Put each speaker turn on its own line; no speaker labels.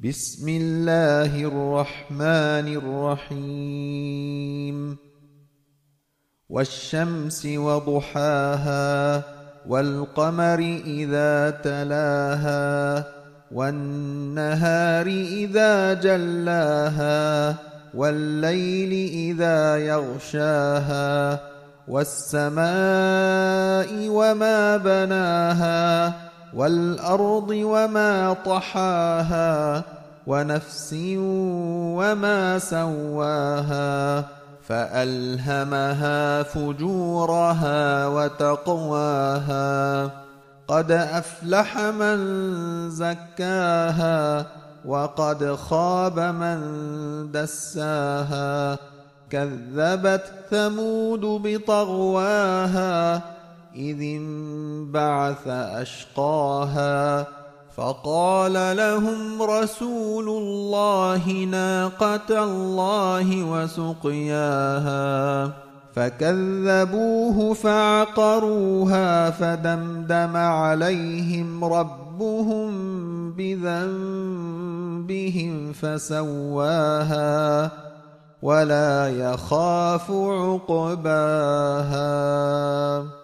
بسم الله الرحمن الرحيم والشمس وضحاها والقمر إذا تلاها والنهار إذا جلاها والليل إذا يغشاها والسماء وما بناها والأرض وما طحاها ونفس وما سواها فألهمها فجورها وتقواها قد أفلح من زكاها وقد خاب من دساها كذبت ثمود بطغواها إذ انبعث أشقاها فقال لهم رسول الله ناقة الله وسقياها فكذبوه فعقروها فدمدم عليهم ربهم بذنبهم فسواها ولا يخاف عقباها.